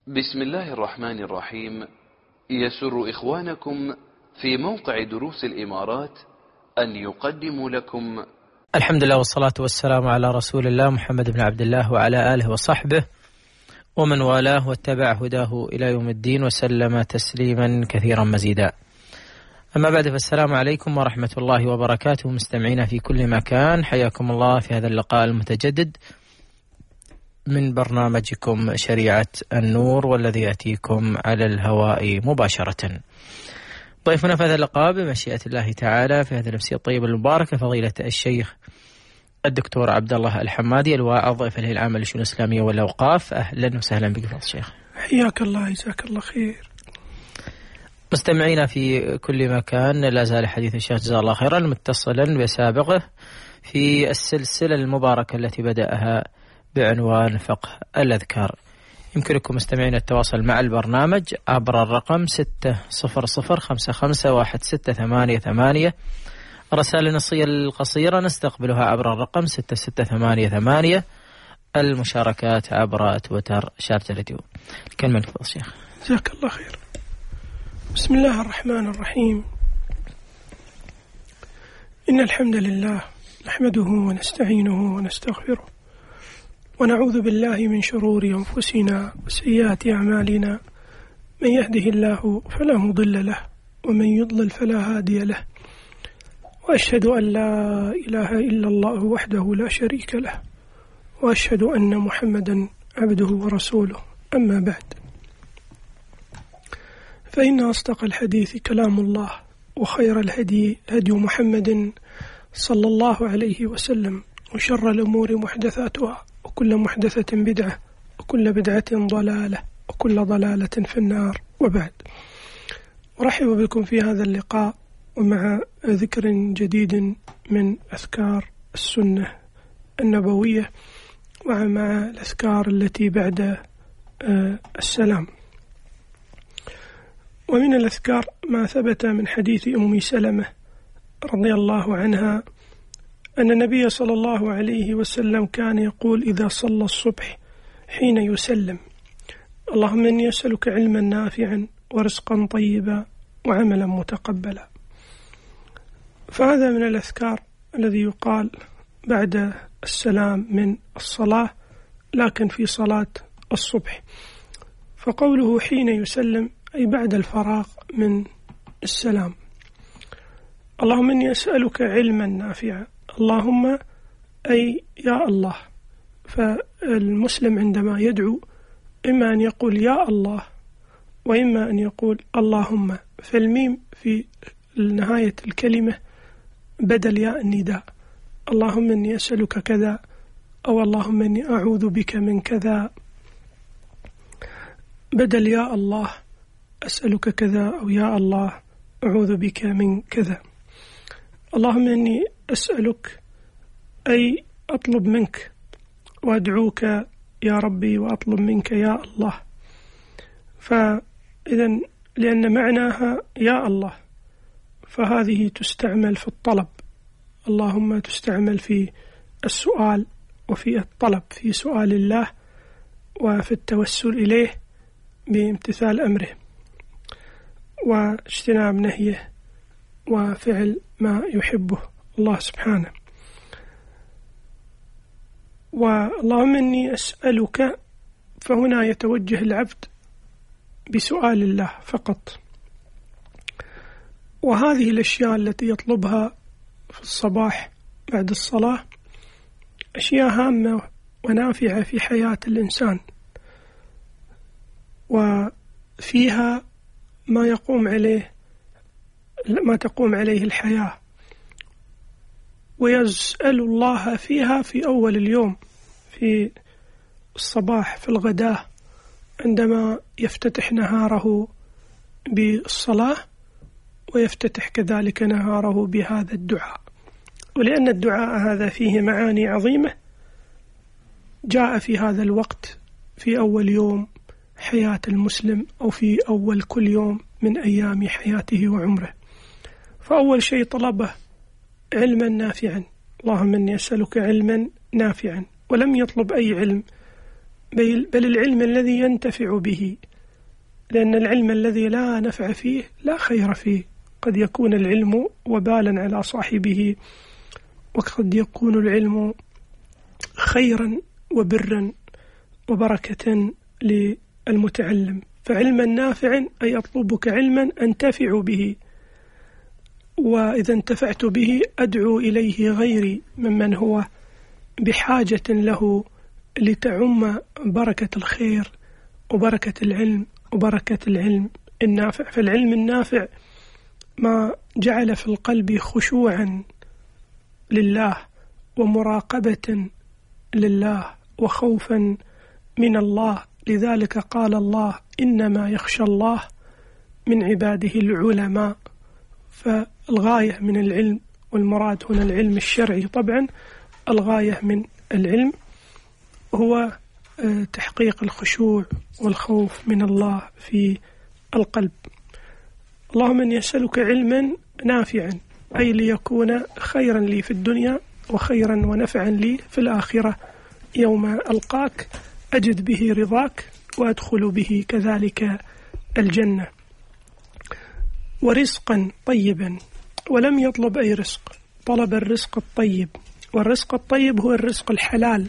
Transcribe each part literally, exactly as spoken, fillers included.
بسم الله الرحمن الرحيم. يسر إخوانكم في موقع دروس الإمارات أن يقدموا لكم الحمد لله والصلاة والسلام على رسول الله محمد بن عبد الله وعلى آله وصحبه ومن والاه واتبع هداه إلى يوم الدين وسلم تسليما كثيرا مزيدا. أما بعد، فالسلام عليكم ورحمة الله وبركاته مستمعينا في كل مكان، حياكم الله في هذا اللقاء المتجدد من برنامجكم شريعة النور، والذي يأتيكم على الهواء مباشرة. ضيفنا في هذا اللقاء بمشيئة الله تعالى في هذه الأمسية الطيبة المباركة فضيلة الشيخ الدكتور عبد الله الحمادي، الواعظ في الهيئة العامة للشؤون الإسلامية والأوقاف. أهلا وسهلا بك فضيلة الشيخ. حياك الله، جزاك الله خير. مستمعينا في كل مكان، لا زال حديث الشيخ جزاه الله خيرا متصلا بسابقه في السلسلة المباركة التي بدأها بعنوان فقه الأذكار. يمكنكم مستمعين التواصل مع البرنامج عبر الرقم ستة صفر صفر خمسة خمسة واحد ستة ثمانية ثمانية. الرسائل النصية القصيرة نستقبلها عبر الرقم ستة ستة ثمانية ثمانية. المشاركات عبر تويتر شارجة راديو. كلمة فضل الشيخ. جزاك الله خير. بسم الله الرحمن الرحيم. إن الحمد لله نحمده ونستعينه ونستغفره ونعوذ بالله من شرور أنفسنا وسيئات أعمالنا، من يهده الله فلا مضل له ومن يضلل فلا هادي له، وأشهد أن لا إله إلا الله وحده لا شريك له، وأشهد أن محمدا عبده ورسوله. أما بعد، فإن أصدق الحديث كلام الله، وخير الهدي هدي محمد صلى الله عليه وسلم، وشر الأمور محدثاتها، وكل محدثة بدعة، وكل بدعة ضلالة، وكل ضلالة في النار. وبعد، أرحب بكم في هذا اللقاء ومع ذكر جديد من أذكار السنة النبوية، ومع الأذكار التي بعد السلام. ومن الأذكار ما ثبت من حديث أم سلمة رضي الله عنها أن النبي صلى الله عليه وسلم كان يقول إذا صلى الصبح حين يسلم: اللهم إني أسألك علما نافعا ورزقا طيبا وعملا متقبلا. فهذا من الأذكار الذي يقال بعد السلام من الصلاة، لكن في صلاة الصبح. فقوله حين يسلم أي بعد الفراغ من السلام. اللهم إني أسألك علما نافعا، اللهم أي يا الله. فالمسلم عندما يدعو إما أن يقول يا الله وإما أن يقول اللهم، فالميم في نهاية الكلمة بدل ياء النداء، اللهم إني أسألك كذا، أو اللهم إني أعوذ بك من كذا، بدل يا الله أسألك كذا، أو يا الله أعوذ بك من كذا. اللهم إني أسألك أي أطلب منك وأدعوك يا ربي وأطلب منك يا الله. فإذن لأن معناها يا الله، فهذه تستعمل في الطلب، اللهم تستعمل في السؤال وفي الطلب، في سؤال الله وفي التوسل إليه بامتثال أمره واجتناب نهيه وفعل ما يحبه الله سبحانه. واللهم إني أسألك، فهنا يتوجه العبد بسؤال الله فقط. وهذه الأشياء التي يطلبها في الصباح بعد الصلاة أشياء هامة ونافعة في حياة الإنسان، وفيها ما يقوم عليه ما تقوم عليه الحياة، ويسأل الله فيها في أول اليوم، في الصباح، في الغداء، عندما يفتتح نهاره بالصلاة، ويفتتح كذلك نهاره بهذا الدعاء. ولأن الدعاء هذا فيه معاني عظيمة، جاء في هذا الوقت في أول يوم حياة المسلم، أو في أول كل يوم من أيام حياته وعمره. فأول شيء طلبه علما نافعا، اللهم إني أسألك علما نافعا، ولم يطلب أي علم بل العلم الذي ينتفع به، لأن العلم الذي لا نفع فيه لا خير فيه. قد يكون العلم وبالا على صاحبه، وقد يكون العلم خيرا وبرا وبركة للمتعلم. فعلما نافعا أي أطلبك علما أنتفع به، وإذا انتفعت به أدعو إليه غيري ممن هو بحاجة له لتعم بركة الخير وبركة العلم وبركة العلم النافع. فالعلم النافع ما جعل في القلب خشوعا لله ومراقبة لله وخوفا من الله. لذلك قال الله: إنما يخشى الله من عباده العلماء. فالغاية من العلم، والمراد هنا العلم الشرعي طبعا، الغاية من العلم هو تحقيق الخشوع والخوف من الله في القلب. اللهم إني أسألك علما نافعا، أي ليكون خيرا لي في الدنيا وخيرا ونفعا لي في الآخرة يوم ألقاك أجد به رضاك وأدخل به كذلك الجنة. ورزقا طيبا، ولم يطلب أي رزق، طلب الرزق الطيب. والرزق الطيب هو الرزق الحلال،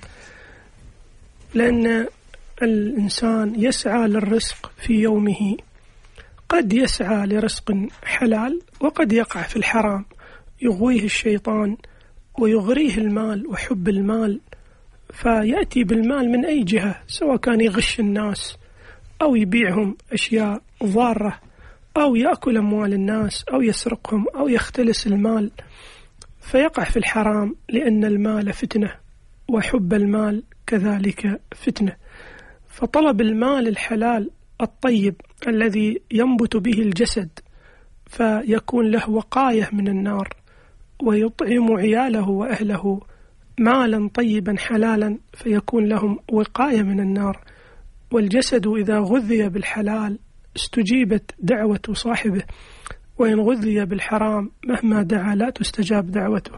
لأن الإنسان يسعى للرزق في يومه، قد يسعى لرزق حلال وقد يقع في الحرام، يغويه الشيطان ويغريه المال وحب المال، فيأتي بالمال من أي جهة، سواء كان يغش الناس أو يبيعهم أشياء ضارة أو يأكل أموال الناس أو يسرقهم أو يختلس المال، فيقع في الحرام، لأن المال فتنة وحب المال كذلك فتنة. فطلب المال الحلال الطيب الذي ينبت به الجسد فيكون له وقاية من النار، ويطعم عياله وأهله مالا طيبا حلالا فيكون لهم وقاية من النار. والجسد إذا غذي بالحلال استجيبت دعوة صاحبه، وإن غذي بالحرام مهما دعا لا تستجاب دعوته.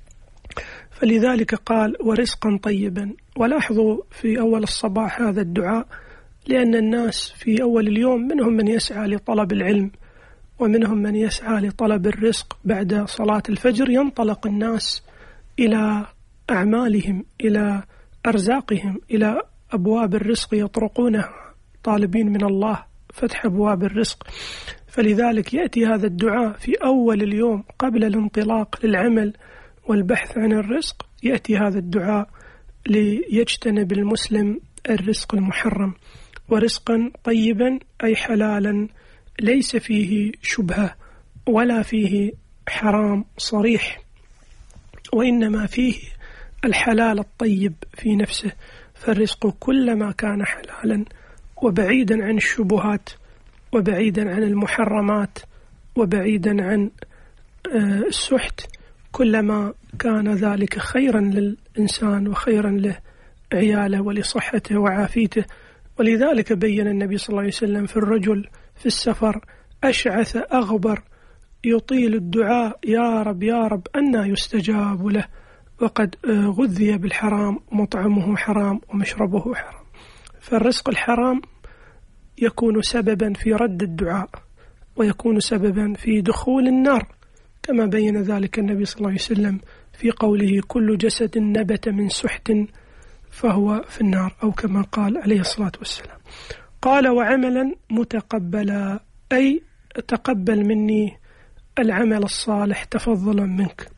فلذلك قال: ورزقا طيبا. ولاحظوا في أول الصباح هذا الدعاء، لأن الناس في أول اليوم منهم من يسعى لطلب العلم، ومنهم من يسعى لطلب الرزق. بعد صلاة الفجر ينطلق الناس إلى أعمالهم، إلى أرزاقهم، إلى أبواب الرزق يطرقونها طالبين من الله فتح أبواب الرزق. فلذلك يأتي هذا الدعاء في أول اليوم قبل الانطلاق للعمل والبحث عن الرزق، يأتي هذا الدعاء ليجتنب المسلم الرزق المحرم. ورزقا طيبا أي حلالا ليس فيه شبهة ولا فيه حرام صريح، وإنما فيه الحلال الطيب في نفسه. فالرزق كلما كان حلالا وبعيدا عن الشبهات وبعيدا عن المحرمات وبعيدا عن السحت، كلما كان ذلك خيرا للإنسان وخيرا له عياله ولصحته وعافيته. ولذلك بين النبي صلى الله عليه وسلم في الرجل في السفر أشعث أغبر يطيل الدعاء: يا رب يا رب أنى يستجاب له، وقد غذي بالحرام ومطعمه حرام ومشربه حرام. فالرزق الحرام يكون سببا في رد الدعاء، ويكون سببا في دخول النار، كما بين ذلك النبي صلى الله عليه وسلم في قوله: كل جسد نبت من سحت فهو في النار، أو كما قال عليه الصلاة والسلام. قال: وعملا متقبلا، أي تقبل مني العمل الصالح تفضلا منك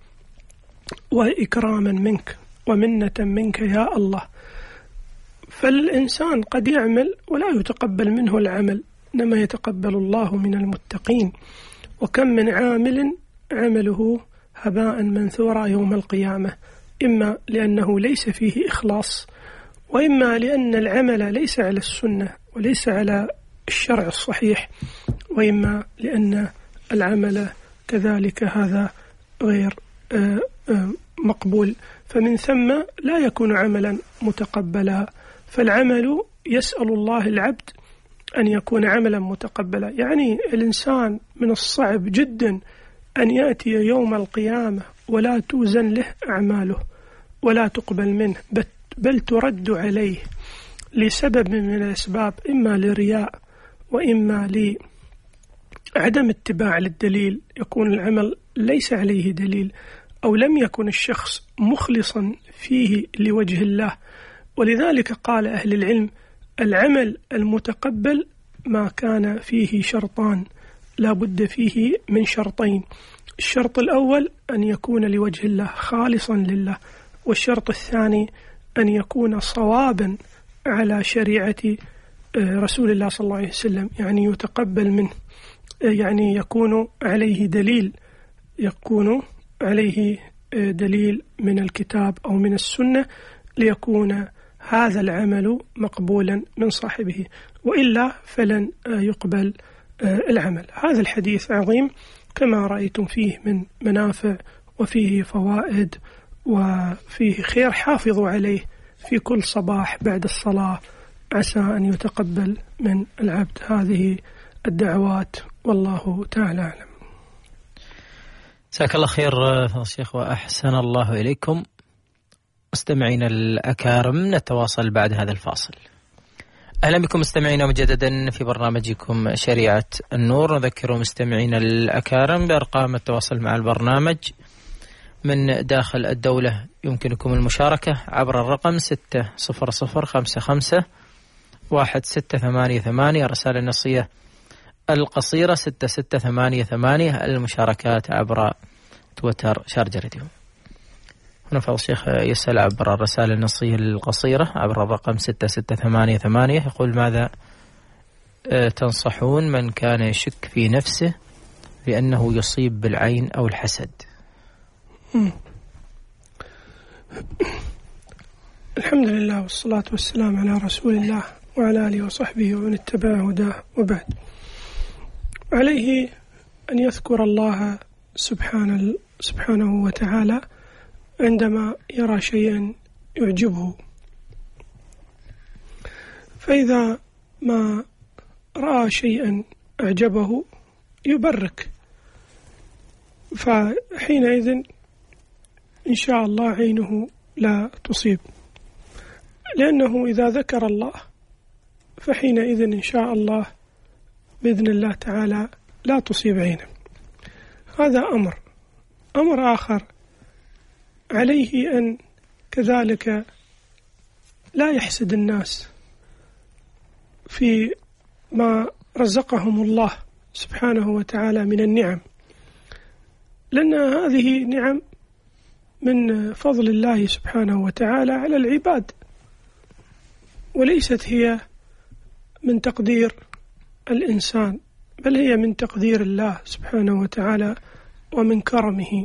وإكراما منك ومنة منك يا الله. فالإنسان قد يعمل ولا يتقبل منه العمل، إنما يتقبل الله من المتقين. وكم من عامل عمله هباء منثورا يوم القيامة، إما لأنه ليس فيه إخلاص، وإما لأن العمل ليس على السنة وليس على الشرع الصحيح، وإما لأن العمل كذلك هذا غير مقبول. فمن ثم لا يكون عملا متقبلا. فالعمل يسأل الله العبد أن يكون عملا متقبلا. يعني الإنسان من الصعب جدا أن يأتي يوم القيامة ولا توزن له أعماله ولا تقبل منه، بل ترد عليه. لسبب من الأسباب، إما لرياء وإما لعدم اتباع للدليل، يكون العمل ليس عليه دليل، أو لم يكن الشخص مخلصا فيه لوجه الله. ولذلك قال أهل العلم: العمل المتقبل ما كان فيه شرطان، لا بد فيه من شرطين. الشرط الأول أن يكون لوجه الله خالصا لله، والشرط الثاني أن يكون صوابا على شريعة رسول الله صلى الله عليه وسلم، يعني يتقبل منه، يعني يكون عليه دليل، يكون عليه دليل من الكتاب أو من السنة ليكون هذا العمل مقبولا من صاحبه، وإلا فلن يقبل العمل. هذا الحديث عظيم كما رأيتم، فيه من منافع وفيه فوائد وفيه خير، حافظوا عليه في كل صباح بعد الصلاة، عسى أن يتقبل من العبد هذه الدعوات، والله تعالى أعلم. جزاك الله خير شيخ وأحسن الله إليكم. مستمعين الأكارم، نتواصل بعد هذا الفاصل. أهلا بكم مستمعينا مجددا في برنامجكم شريعة النور. نذكر مستمعين الأكارم بأرقام التواصل مع البرنامج من داخل الدولة. يمكنكم المشاركة عبر الرقم ستة صفر صفر خمسة خمسة واحد ستة ثمانية ثمانية، رسالة النصية القصيرة ستة ستة ثمانية ثمانية، المشاركات عبر تويتر شارجة راديو. هنا فضل الشيخ يسأل عبر الرسالة النصية القصيرة عبر الرقم ستة ستة ثمانية ثمانية، يقول: ماذا تنصحون من كان يشك في نفسه لأنه يصيب بالعين أو الحسد؟ الحمد لله والصلاة والسلام على رسول الله وعلى آله وصحبه ومن اتبع هداه، وبعد. عليه أن يذكر الله سبحانه سبحانه وتعالى عندما يرى شيئا يعجبه، فإذا ما رأى شيئا أعجبه يبرك، فحينئذ إن شاء الله عينه لا تصيب، لأنه إذا ذكر الله فحينئذ إن شاء الله بإذن الله تعالى لا تصيب عينه. هذا أمر. أمر آخر، عليه أن كذلك لا يحسد الناس في ما رزقهم الله سبحانه وتعالى من النعم، لأن هذه نعم من فضل الله سبحانه وتعالى على العباد، وليست هي من تقدير الإنسان، بل هي من تقدير الله سبحانه وتعالى ومن كرمه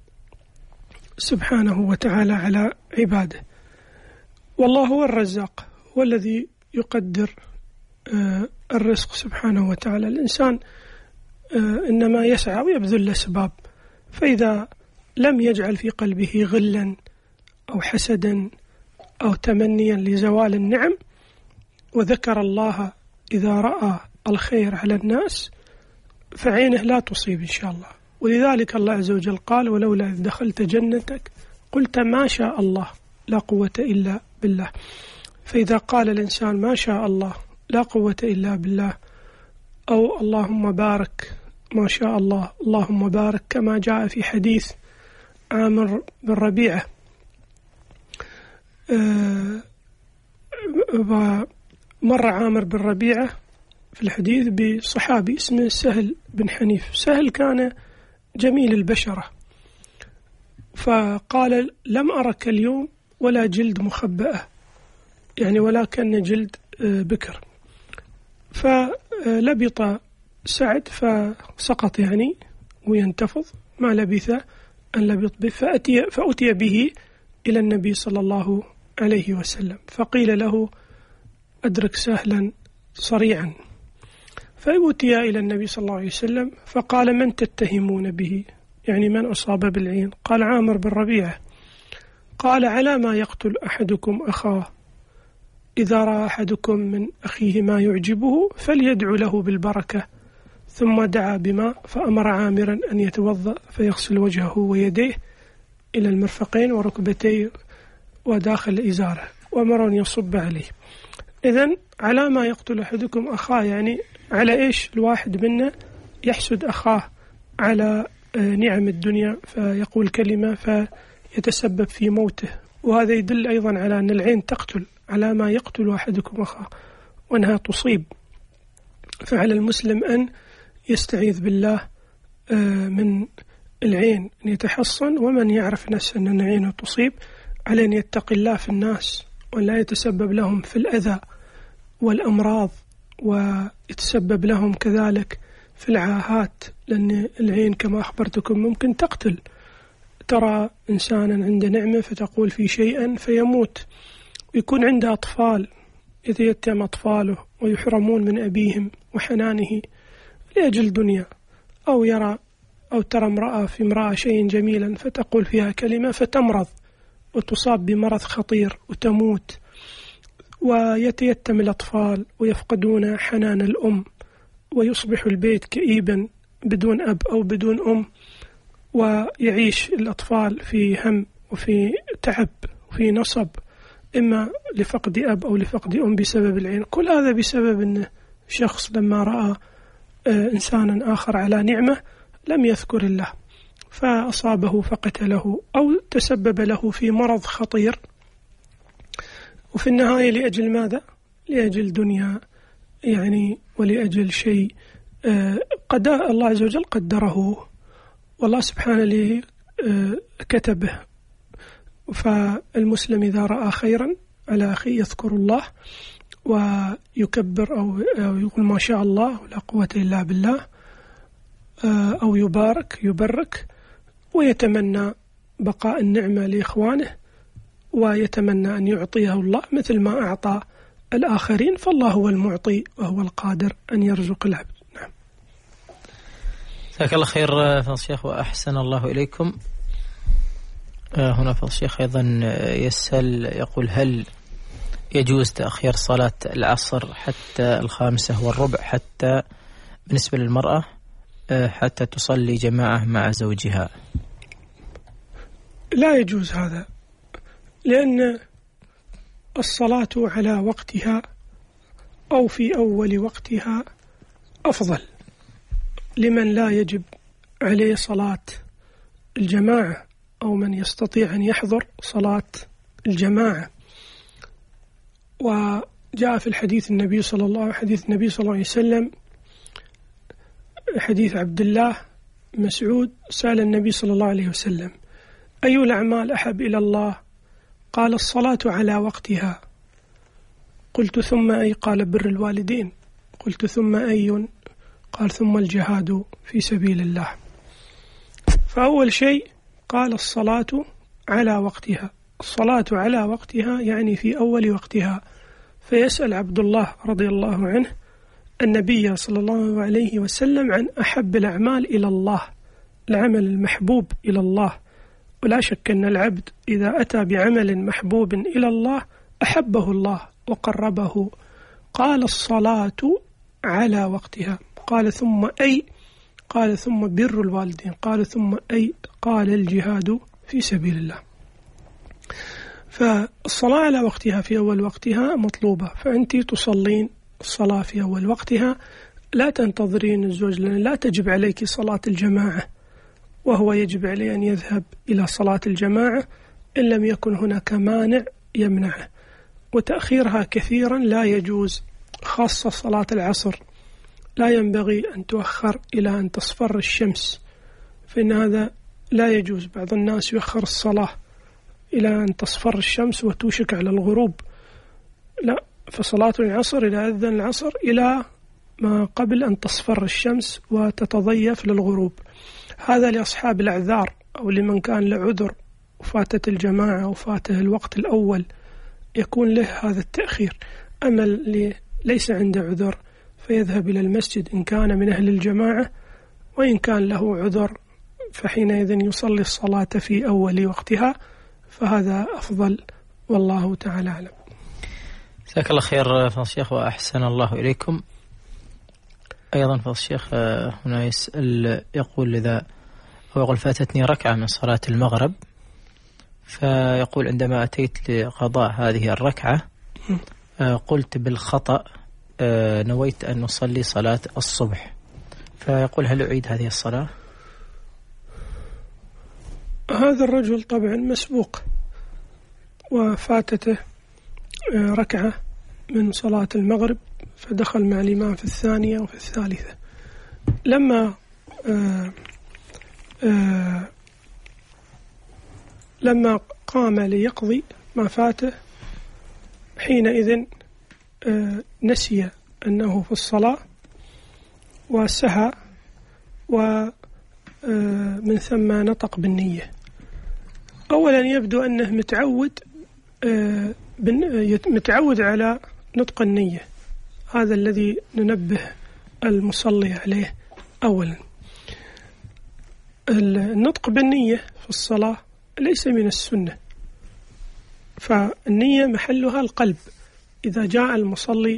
سبحانه وتعالى على عباده. والله هو الرزاق، هو الذي يقدر الرزق سبحانه وتعالى. الإنسان إنما يسعى ويبذل الأسباب، فإذا لم يجعل في قلبه غلا أو حسدا أو تمنيا لزوال النعم، وذكر الله إذا رأى الخير على الناس، فعينه لا تصيب إن شاء الله. ولذلك الله عز وجل قال: ولولا إذ دخلت جنتك قلت ما شاء الله لا قوة إلا بالله. فإذا قال الإنسان ما شاء الله لا قوة إلا بالله، أو اللهم بارك ما شاء الله اللهم بارك، كما جاء في حديث عامر بن ربيعة، مر عامر بن ربيعة في الحديث بصحابي اسمه سهل بن حنيف. سهل كان جميل البشرة، فقال: لم أرك اليوم ولا جلد مخبأة، يعني ولا كان جلد بكر. فلبط سعد فسقط يعني وينتفض، ما لبث أن لبط به، فأتي, فأتي به إلى النبي صلى الله عليه وسلم، فقيل له: أدرك سهلا صريعا. فأتي إلى النبي صلى الله عليه وسلم فقال: من تتهمون به؟ يعني من أصاب بالعين؟ قال: عامر بن ربيعة. قال: على ما يقتل أحدكم أخاه؟ إذا رأى أحدكم من أخيه ما يعجبه فليدعو له بالبركة. ثم دعا بماء فأمر عامرا أن يتوضأ فيغسل وجهه ويديه إلى المرفقين وركبتيه وداخل إزاره، وأمر أن يصب عليه. إذن على ما يقتل أحدكم أخاه، يعني على إيش الواحد منا يحسد أخاه على نعم الدنيا فيقول كلمة فيتسبب في موته. وهذا يدل أيضا على أن العين تقتل، على ما يقتل أحدكم أخاه وأنها تصيب. فعلى المسلم أن يستعيذ بالله من العين، أن يتحصن، ومن يعرف نفسه أن عينه تصيب على أن يتقي الله في الناس ولا يتسبب لهم في الأذى والأمراض، ويتسبب لهم كذلك في العاهات، لأن العين كما أخبرتكم ممكن تقتل. ترى إنسانا عنده نعمة فتقول في شيئا فيموت، ويكون عنده أطفال يتيتم أطفاله ويحرمون من أبيهم وحنانه لأجل دنيا، أو يرى أو ترى امرأة في امرأة شيء جميلا فتقول فيها كلمة فتمرض وتصاب بمرض خطير وتموت، ويتيتم الأطفال ويفقدون حنان الأم، ويصبح البيت كئيبا بدون أب أو بدون أم، ويعيش الأطفال في هم وفي تعب وفي نصب، إما لفقد أب أو لفقد أم بسبب العين. كل هذا بسبب أن شخص لما رأى إنسانا آخر على نعمة لم يذكر الله فأصابه فقتله أو تسبب له في مرض خطير، وفي النهاية لأجل ماذا؟ لأجل دنيا يعني، ولأجل شيء قضاء الله عز وجل قدره والله سبحانه لي كتبه. فالمسلم إذا رأى خيرا على أخي يذكر الله ويكبر أو يقول ما شاء الله ولا قوة إلا بالله، أو يبارك يبرك، ويتمنى بقاء النعمة لإخوانه، ويتمنى أن يعطيه الله مثل ما أعطى الآخرين، فالله هو المعطي وهو القادر أن يرزق العبد. نعم. جزاك الله خير فضيلة الشيخ وأحسن الله إليكم. هنا فضيلة الشيخ أيضا يسأل يقول هل يجوز تأخير صلاة العصر حتى الخامسة والربع حتى بالنسبة للمرأة حتى تصلي جماعة مع زوجها؟ لا يجوز هذا، لأن الصلاة على وقتها أو في أول وقتها أفضل لمن لا يجب عليه صلاة الجماعة أو من يستطيع أن يحضر صلاة الجماعة. وجاء في الحديث النبي صلى الله حديث النبي صلى الله عليه وسلم حديث عبد الله مسعود سأل النبي صلى الله عليه وسلم أي الأعمال أحب إلى الله؟ قال الصلاة على وقتها. قلت ثم أي؟ قال بر الوالدين. قلت ثم أي؟ قال ثم الجهاد في سبيل الله. فأول شيء قال الصلاة على وقتها. الصلاة على وقتها يعني في أول وقتها. فيسأل عبد الله رضي الله عنه النبي صلى الله عليه وسلم عن أحب الأعمال إلى الله، العمل المحبوب إلى الله. ولا شك أن العبد إذا أتى بعمل محبوب إلى الله أحبه الله وقربه. قال الصلاة على وقتها. قال ثم أي؟ قال ثم بر الوالدين. قال ثم أي؟ قال الجهاد في سبيل الله. فالصلاة على وقتها في أول وقتها مطلوبة، فأنت تصلين الصلاة في أول وقتها، لا تنتظرين الزوج، لأن لا تجب عليك صلاة الجماعة وهو يجب عليه أن يذهب إلى صلاة الجماعة إن لم يكن هناك مانع يمنعه. وتأخيرها كثيرا لا يجوز، خاصة صلاة العصر لا ينبغي أن تؤخر إلى أن تصفر الشمس، فإن هذا لا يجوز. بعض الناس يؤخر الصلاة إلى أن تصفر الشمس وتوشك على الغروب، لا، فصلاة العصر إلى أذن العصر إلى ما قبل أن تصفر الشمس وتتضيف للغروب. هذا لأصحاب الأعذار أو لمن كان له عذر وفاتت الجماعة وفاته الوقت الأول يكون له هذا التأخير. أما اللي ليس عنده عذر فيذهب إلى المسجد إن كان من أهل الجماعة، وإن كان له عذر فحينئذ يصلي الصلاة في أول وقتها، فهذا أفضل والله تعالى أعلم. جزاك الله خير فضل الشيخ وأحسن الله إليكم. أيضا فضل الشيخ هنا يسأل يقول إذا هو يقول فاتتني ركعة من صلاة المغرب، فيقول عندما أتيت لقضاء هذه الركعة قلت بالخطأ نويت أن نصلي صلاة الصبح، فيقول هل أعيد هذه الصلاة؟ هذا الرجل طبعا مسبوق وفاتته ركعة من صلاة المغرب، فدخل مع الإمام في الثانية وفي الثالثة. لما آآ آآ لما قام ليقضي ما فاته حينئذ نسي أنه في الصلاة وسهى، ومن ثم نطق بالنية. أولا يبدو أنه متعود متعود على نطق النية، هذا الذي ننبه المصلي عليه. أولا النطق بالنية في الصلاة ليس من السنة، فالنية محلها القلب. إذا جاء المصلي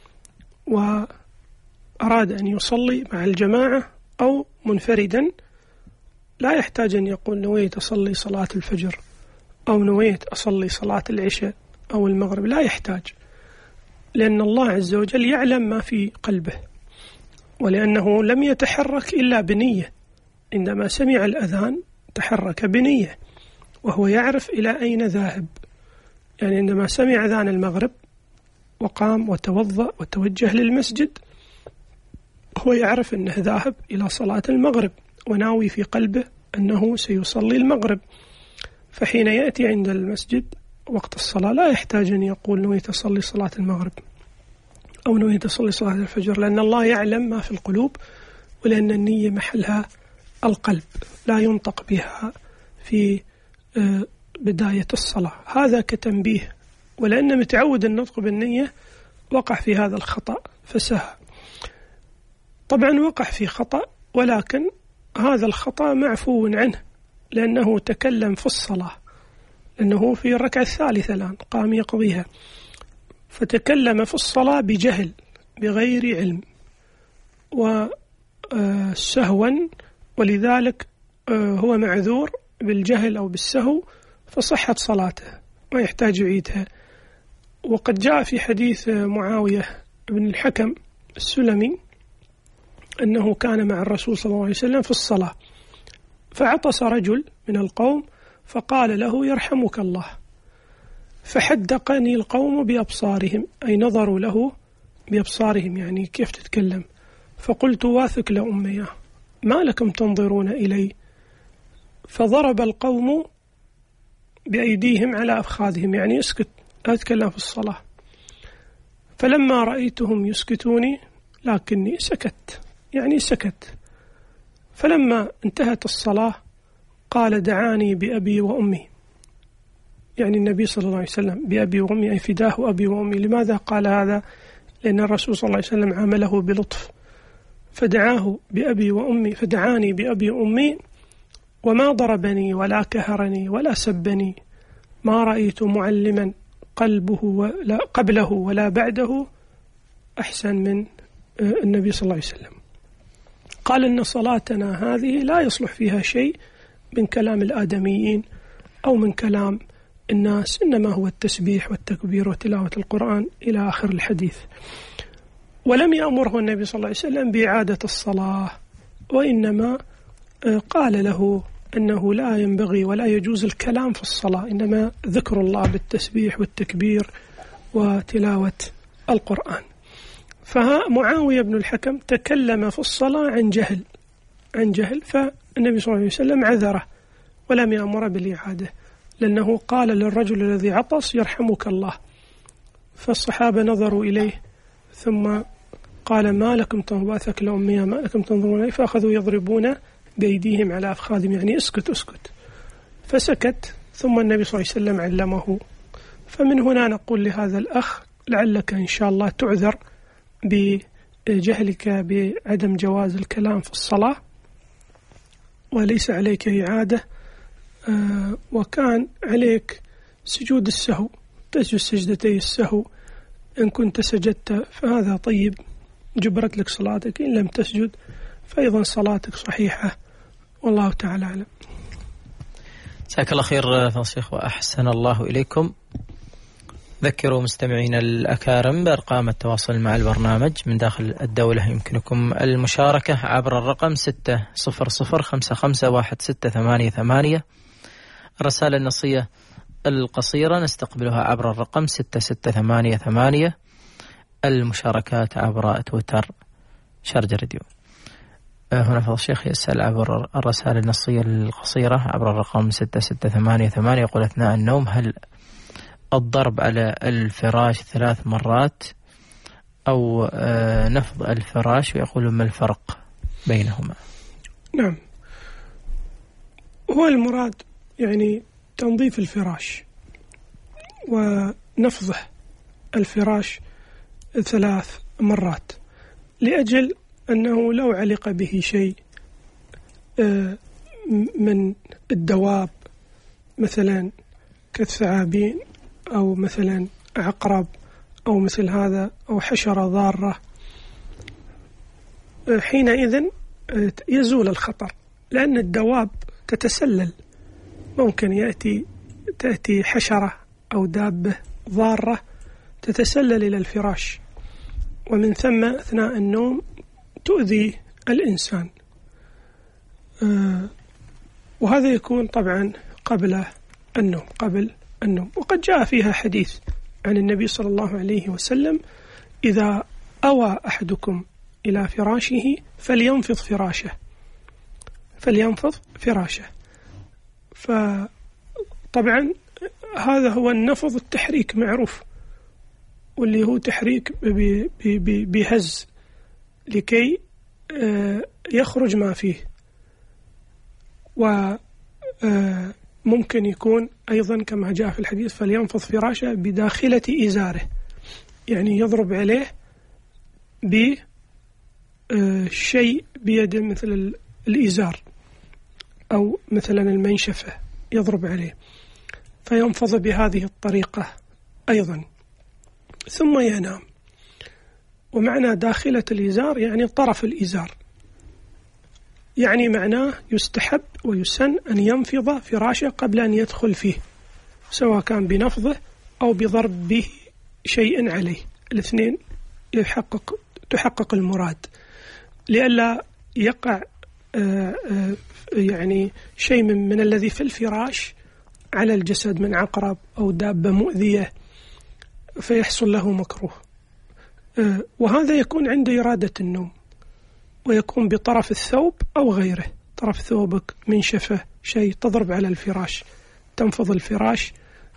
وأراد أن يصلي مع الجماعة أو منفردا لا يحتاج أن يقول نويت أصلي صلاة الفجر أو نويت أصلي صلاة العشاء أو المغرب، لا يحتاج، لأن الله عز وجل يعلم ما في قلبه، ولأنه لم يتحرك إلا بنية. عندما سمع الأذان تحرك بنية وهو يعرف إلى أين ذاهب. يعني عندما سمع أذان المغرب وقام وتوضأ وتوجه للمسجد هو يعرف أنه ذاهب إلى صلاة المغرب وناوي في قلبه أنه سيصلي المغرب، فحين يأتي عند المسجد وقت الصلاة لا يحتاج أن يقول نويت أصلي صلاة المغرب أو نويت أصلي صلاة الفجر، لأن الله يعلم ما في القلوب، ولأن النية محلها القلب لا ينطق بها في بداية الصلاة. هذا كتنبيه، ولأن متعود النطق بالنية وقع في هذا الخطأ فسهى. طبعا وقع في خطأ، ولكن هذا الخطأ معفو عنه لأنه تكلم في الصلاة، لأنه في الركعة الثالثة الآن قام يقضيها، فتكلم في الصلاة بجهل بغير علم وسهوا، ولذلك هو معذور بالجهل أو بالسهو، فصحت صلاته ما يحتاج يعيدها. وقد جاء في حديث معاوية بن الحكم السلمي أنه كان مع الرسول صلى الله عليه وسلم في الصلاة، فعطس رجل من القوم فقال له يرحمك الله، فحدقني القوم بأبصارهم، أي نظروا له بأبصارهم، يعني كيف تتكلم؟ فقلت واثق لأمي ما لكم تنظرون إلي؟ فضرب القوم بأيديهم على أفخاذهم، يعني اسكت لا تتكلم في الصلاة. فلما رأيتهم يسكتوني لكني سكت، يعني سكت. فلما انتهت الصلاة قال دعاني بأبي وأمي، يعني النبي صلى الله عليه وسلم بأبي وأمي، أي فداه أبي وأمي. لماذا قال هذا؟ لأن الرسول صلى الله عليه وسلم عامله بلطف، فدعاه بأبي وأمي، فدعاني بأبي وأمي وما ضربني ولا كهرني ولا سبني، ما رأيت معلما قلبه ولا قبله ولا بعده أحسن من النبي صلى الله عليه وسلم. قال إن صلاتنا هذه لا يصلح فيها شيء من كلام الآدميين أو من كلام الناس، إنما هو التسبيح والتكبير وتلاوة القرآن إلى آخر الحديث. ولم يأمره النبي صلى الله عليه وسلم بإعادة الصلاة، وإنما قال له أنه لا ينبغي ولا يجوز الكلام في الصلاة، إنما ذكر الله بالتسبيح والتكبير وتلاوة القرآن. فمعاوية بن الحكم تكلم في الصلاة عن جهل عن جهل فالنبي صلى الله عليه وسلم عذره ولم يأمر بالإعادة، لأنه قال للرجل الذي عطس يرحمك الله. فالصحابة نظروا إليه ثم قال ما لكم تنظرون لأمي ما لكم تنظرون إليه، فأخذوا يضربون بأيديهم على أفخاذهم، يعني اسكت اسكت. فسكت، ثم النبي صلى الله عليه وسلم علمه. فمن هنا نقول لهذا الأخ لعلك إن شاء الله تعذر بجهلك بعدم جواز الكلام في الصلاة، وليس عليك إعادة، آه وكان عليك سجود السهو، تسجد سجدتي السهو. إن كنت سجدت فهذا طيب، جبرت لك صلاتك، إن لم تسجد فأيضا صلاتك صحيحة، والله تعالى أعلم. جزاك الله خير فضيلة الشيخ وأحسن الله إليكم. ذكروا مستمعين الأكارم بأرقام التواصل مع البرنامج من داخل الدولة. يمكنكم المشاركة عبر الرقم ستة صفر صفر خمسة خمسة واحد ستة ثمانية ثمانية. الرسالة النصية القصيرة نستقبلها عبر الرقم ستة ستة ثمانية ثمانية. المشاركات عبر تويتر شارجة راديو. هنا فضل الشيخ يسأل عبر الرسائل النصية القصيرة عبر الرقم ستة ستة ثمانية ثمانية، يقول أثناء النوم هل الضرب على الفراش ثلاث مرات أو نفض الفراش، ويقول ما الفرق بينهما؟ نعم، هو المراد يعني تنظيف الفراش ونفضه الفراش ثلاث مرات، لأجل أنه لو علق به شيء من الدواب مثلا كالثعابين أو مثلا عقرب أو مثل هذا أو حشرة ضارة، حينئذ يزول الخطر، لأن الدواب تتسلل، ممكن يأتي تأتي حشرة أو دابة ضارة تتسلل إلى الفراش، ومن ثم أثناء النوم تؤذي الإنسان. وهذا يكون طبعا قبل النوم قبل النوم وقد جاء فيها حديث عن النبي صلى الله عليه وسلم: إذا أوى أحدكم إلى فراشه فلينفض فراشه فلينفض فراشه فطبعا هذا هو النفض التحريك معروف، واللي هو تحريك بهز لكي يخرج ما فيه. وممكن يكون أيضا كما جاء في الحديث فلينفض فراشه بداخلة إزاره، يعني يضرب عليه بشيء بيده مثل الإزار أو مثلا المنشفة يضرب عليه، فينفض بهذه الطريقة أيضا، ثم ينام. ومعنى داخلة الإزار يعني طرف الإزار، يعني معناه يستحب ويسن أن ينفض فراشه قبل أن يدخل فيه، سواء كان بنفضه أو بضرب به شيء عليه، الاثنين يحقق تحقق المراد، لئلا يقع آآ آآ يعني شيء من, من الذي في الفراش على الجسد من عقرب أو دابة مؤذية فيحصل له مكروه. وهذا يكون عند إرادة النوم، ويكون بطرف الثوب أو غيره، طرف ثوبك منشفة شيء تضرب على الفراش، تنفض الفراش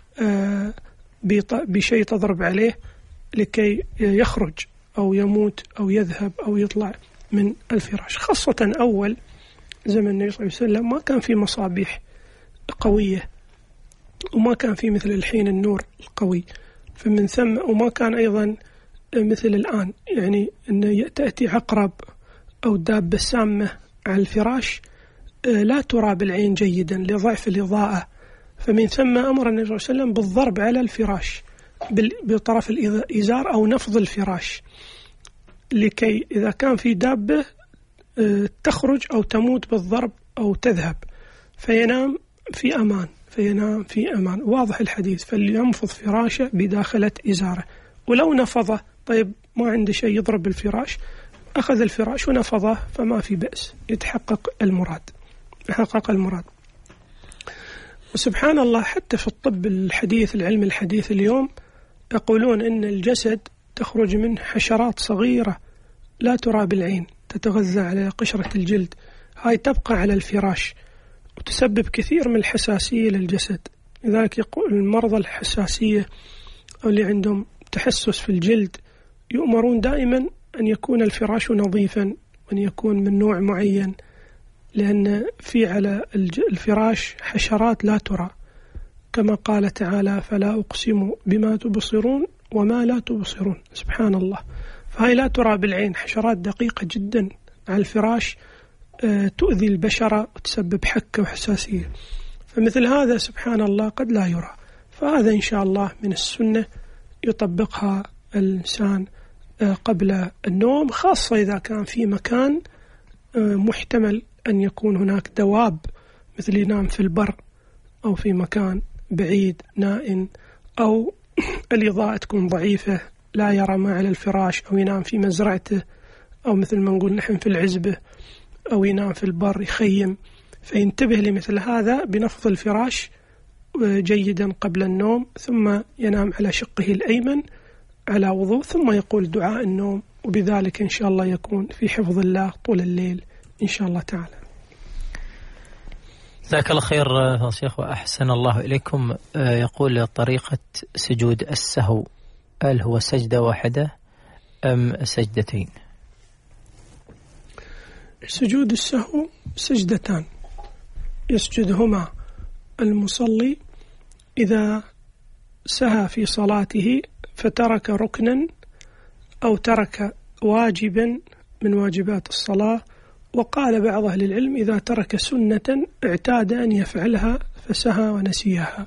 بشيء تضرب عليه لكي يخرج أو يموت أو يذهب أو يطلع من الفراش. خاصة أول زمن النبي صلى الله عليه وسلم ما كان في مصابيح قوية، وما كان في مثل الحين النور القوي، فمن ثم وما كان أيضا مثل الآن، يعني أن تأتي عقرب أو دابة سامة على الفراش لا ترى بالعين جيدا لضعف الإضاءة، فمن ثم أمر النبي صلى الله عليه وسلم بالضرب على الفراش بطرف الإزار أو نفض الفراش، لكي إذا كان في دابة تخرج أو تموت بالضرب أو تذهب فينام في أمان فينام في أمان. واضح الحديث، فلينفض فراشه بداخلة إزاره. ولو نفضه طيب ما عنده شيء يضرب الفراش، أخذ الفراش ونفضه فما في بأس، يتحقق المراد يتحقق المراد. وسبحان الله حتى في الطب الحديث العلم الحديث اليوم يقولون إن الجسد تخرج منه حشرات صغيرة لا ترى بالعين تتغذى على قشرة الجلد، هاي تبقى على الفراش وتسبب كثير من الحساسية للجسد. لذلك يقول المرضى الحساسية أو اللي عندهم تحسس في الجلد يؤمرون دائما أن يكون الفراش نظيفا وأن يكون من نوع معين، لأن في على الفراش حشرات لا ترى، كما قال تعالى: فلا أقسم بما تبصرون وما لا تبصرون. سبحان الله، فهي لا ترى بالعين، حشرات دقيقة جدا على الفراش تؤذي البشرة وتسبب حكة وحساسية، فمثل هذا سبحان الله قد لا يرى. فهذا إن شاء الله من السنة يطبقها الإنسان قبل النوم، خاصة إذا كان في مكان محتمل أن يكون هناك دواب، مثل ينام في البر أو في مكان بعيد نائم، أو الإضاءة تكون ضعيفة، لا يرى ما على الفراش، أو ينام في مزرعته، أو مثل ما نقول نحن في العزبة، أو ينام في البر يخيم، فينتبه لمثل هذا بنفض الفراش جيدا قبل النوم، ثم ينام على شقه الأيمن على وضوء، ثم يقول دعاء النوم، وبذلك إن شاء الله يكون في حفظ الله طول الليل إن شاء الله تعالى. جزاك الله خير يا شيخ وأحسن الله إليكم. يقول طريقة سجود السهو، هل هو سجدة واحدة أم سجدتين؟ سجود السهو سجدتان يسجدهما المصلي إذا سهى في صلاته فترك ركنا أو ترك واجبا من واجبات الصلاة. وقال بعض أهل العلم إذا ترك سنة اعتاد أن يفعلها فسهى ونسيها.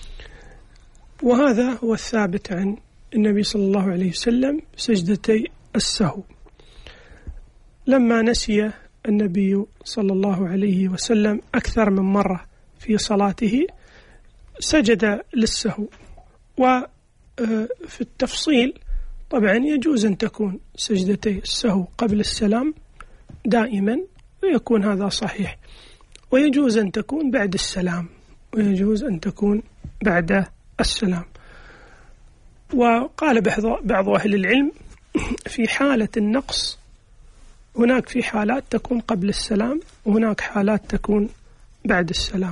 وهذا هو الثابت عن النبي صلى الله عليه وسلم، سجدتي السهو. لما نسي النبي صلى الله عليه وسلم أكثر من مرة في صلاته سجد للسهو. وفي التفصيل طبعا يجوز أن تكون سجدتي السهو قبل السلام دائما ويكون هذا صحيح، ويجوز أن تكون بعد السلام، ويجوز أن تكون بعد السلام. وقال بعض أهل العلم في حالة النقص هناك في حالات تكون قبل السلام، وهناك حالات تكون بعد السلام.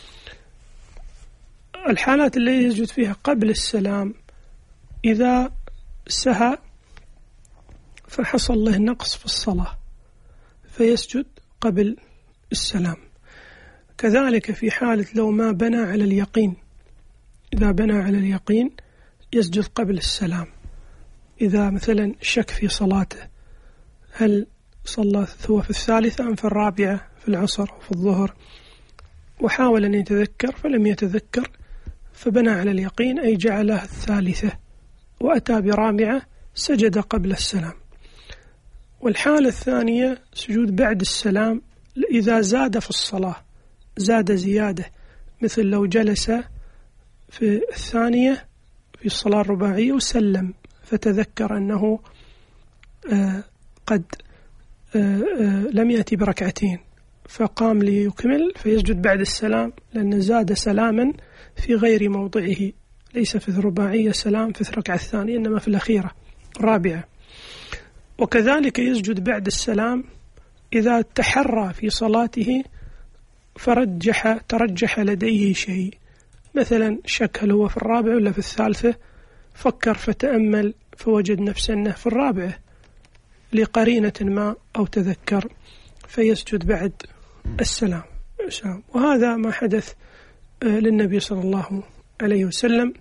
الحالات اللي يسجد فيها قبل السلام إذا سهى فحصل له نقص في الصلاة فيسجد قبل السلام. كذلك في حالة لو ما بنى على اليقين، إذا بنى على اليقين يسجد قبل السلام. إذا مثلا شك في صلاته هل صلى هو في الثالثة أم في الرابعة في العصر أو في الظهر، وحاول أن يتذكر فلم يتذكر، فبنى على اليقين أي جعلها الثالثة وأتى برابعة، سجد قبل السلام. والحالة الثانية سجود بعد السلام إذا زاد في الصلاة، زاد زيادة، مثل لو جلس في الثانية في الصلاة الرباعية وسلم فتذكر أنه آه قد آه آه لم يأتي بركعتين فقام ليكمل فيسجد بعد السلام، لأن زاد سلاما في غير موضعه، ليس في الرباعية سلام في الركعة الثانية إنما في الأخيرة الرابعة. وكذلك يسجد بعد السلام إذا تحرى في صلاته فرجح ترجح لديه شيء، مثلا شك هل هو في الرابعة ولا في الثالثة، فكر فتأمل فوجد نفسه أنه في الرابعة لقرينة ما أو تذكر فيسجد بعد السلام. وهذا ما حدث للنبي صلى الله عليه وسلم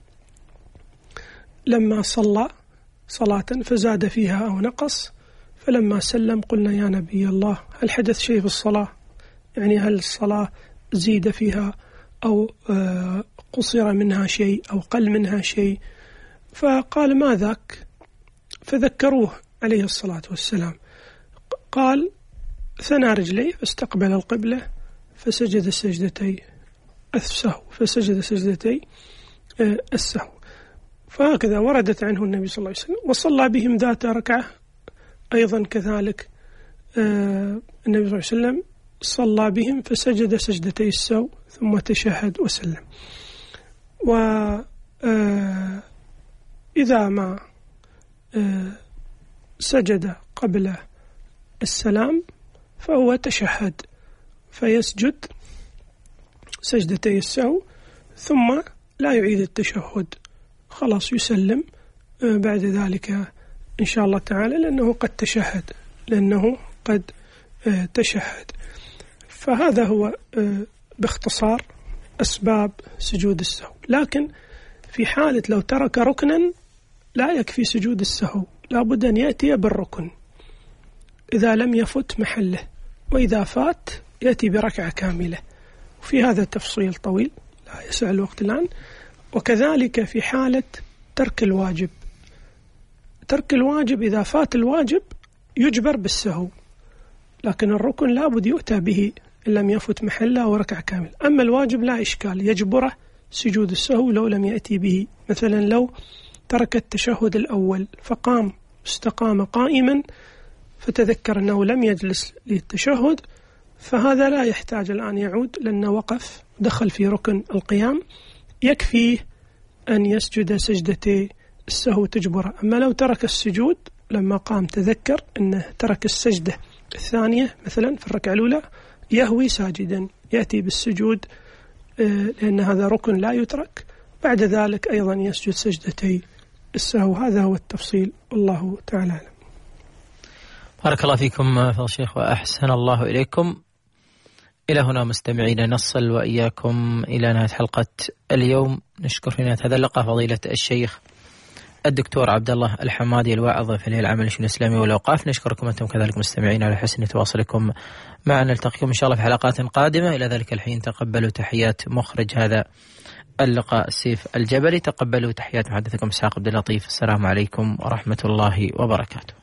لما صلى صلاة فزاد فيها أو نقص، فلما سلم قلنا يا نبي الله هل حدث شيء في الصلاة، يعني هل الصلاة زيد فيها أو قصر منها شيء أو قل منها شيء؟ فقال ما ذاك، فذكروه عليه الصلاة والسلام. قال ثنى رجليه فاستقبل القبلة فسجد سجدتي السهو فسجد سجدتي السهو. فهكذا وردت عنه النبي صلى الله عليه وسلم. وصلى بهم ذات ركعة أيضا كذلك النبي صلى الله عليه وسلم صلى بهم فسجد سجدتي السهو ثم تشهد وسلم. وإذا ما سجد قبل السلام فهو تشهد فيسجد سجدتي السهو ثم لا يعيد التشهد، خلاص يسلم بعد ذلك إن شاء الله تعالى، لأنه قد تشهد لأنه قد تشهد. فهذا هو باختصار أسباب سجود السهو. لكن في حالة لو ترك ركنا لا يكفي سجود السهو، لا بد أن يأتي بالركن إذا لم يفت محله، وإذا فات يأتي بركعة كاملة. وفي هذا تفصيل طويل لا يسع الوقت الآن. وكذلك في حالة ترك الواجب، ترك الواجب إذا فات الواجب يجبر بالسهو، لكن الركن لا بد يؤتى به إن لم يفت محله وركعة كاملة. أما الواجب لا إشكال، يجبره سجود السهو لو لم يأتي به. مثلا لو ترك التشهد الأول فقام استقام قائما فتذكر أنه لم يجلس للتشهد، فهذا لا يحتاج الآن يعود لأنه وقف دخل في ركن القيام، يكفيه أن يسجد سجدتي السهو تجبره. أما لو ترك السجود لما قام تذكر أنه ترك السجدة الثانية مثلا في الركعة الأولى، يهوي ساجدا يأتي بالسجود لأن هذا ركن لا يترك، بعد ذلك أيضا يسجد سجدتي السهو. هذا هو التفصيل، والله تعالى أعلم. بارك الله فيكم فضيلة الشيخ وأحسن الله إليكم. إلى هنا مستمعين نصل وإياكم إلى نهاية حلقة اليوم. نشكر في نهاية هذا اللقاء فضيلة الشيخ الدكتور عبد الله الحمادي الواعظ في العمل الشؤون الإسلامي والأوقاف. نشكركم أنتم كذلك مستمعين على حسن تواصلكم معنا. نلتقيكم إن شاء الله في حلقات قادمة. إلى ذلك الحين تقبلوا تحيات مخرج هذا اللقاء سيف الجبلي، تقبلوا تحيات محدثكم إسحاق عبد اللطيف. السلام عليكم ورحمة الله وبركاته.